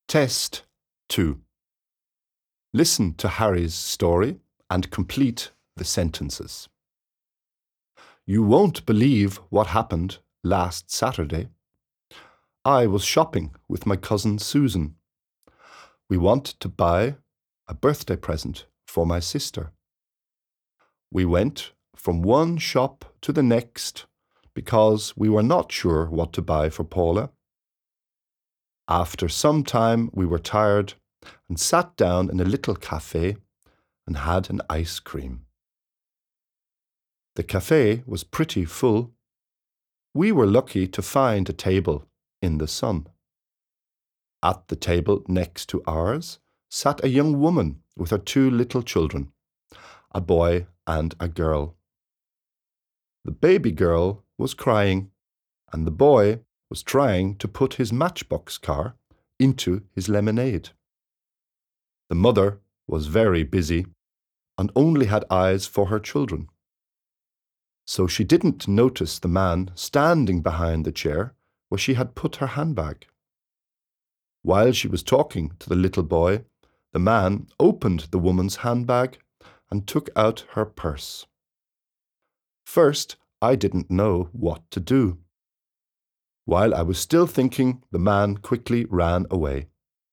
Test 2. Listen to Harry's story and complete the sentences. You won't believe what happened last Saturday. I was shopping with my cousin Susan. We wanted to buy a birthday present for my sister. We went from one shop to the next because we were not sure what to buy for Paula. After some time we were tired and sat down in a little cafe and had an ice cream. The cafe was pretty full. We were lucky to find a table in the sun. At the table next to ours sat a young woman with her 2 little children, a boy and a girl. The baby girl was crying, and the boy was trying to put his matchbox car into his lemonade. The mother was very busy and only had eyes for her children. So she didn't notice the man standing behind the chair where she had put her handbag. While she was talking to the little boy, the man opened the woman's handbag and took out her purse. First, I didn't know what to do. While I was still thinking, the man quickly ran away.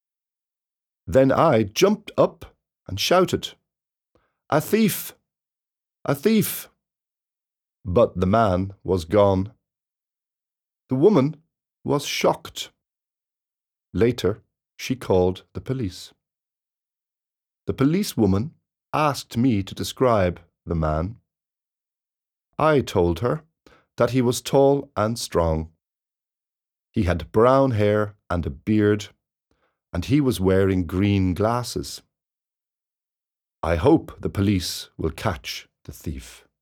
Then I jumped up and shouted, "A thief! A thief!" But the man was gone. The woman was shocked. Later, she called the police. The policewoman asked me to describe the man. I told her that he was tall and strong. He had brown hair and a beard, and he was wearing green glasses. I hope the police will catch the thief.